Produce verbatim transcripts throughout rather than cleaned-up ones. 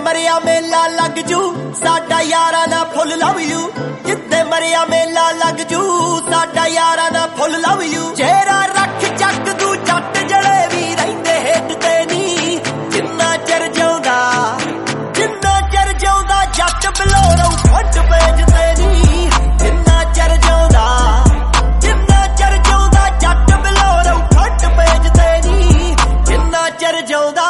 मरिया मेला लग जू साडा यारा ना फुल लव यू जिथे मरिया मेला लग जू साडा यारा ना फुल लव यू चेहरा रख चक दू जट जड़े भी रहिंदे हेठ ते नी जिन्ना चिर जिउंदा जिन्ना चिर जिउंदा जट बलोरों फ्रंट पेज ते नी जिन्ना चिर जिउंदा जिन्ना चिर जिउंदा जट बलोरों फ्रंट पेज ते नी जिन्ना चिर जिउंदा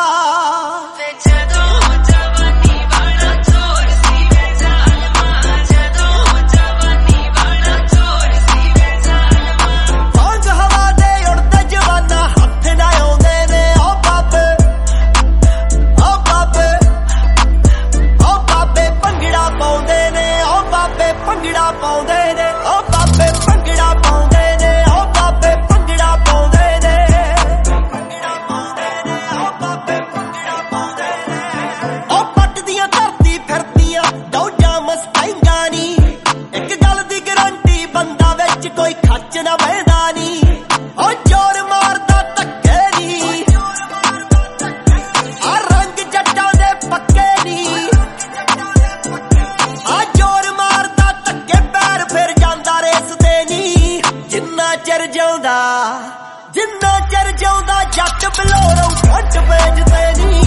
कोई खच ना बहदा नी ओ जोर मारदा धक्के नी आ रंग जट्टां दे पक्के नी आ जोर मारदा धक्के पैर फिर जांदा रेस ते नी जिन्ना चिर जिउंदा जिन्ना चिर जिउंदा जट बलोरों फ्रंट पेज ते नी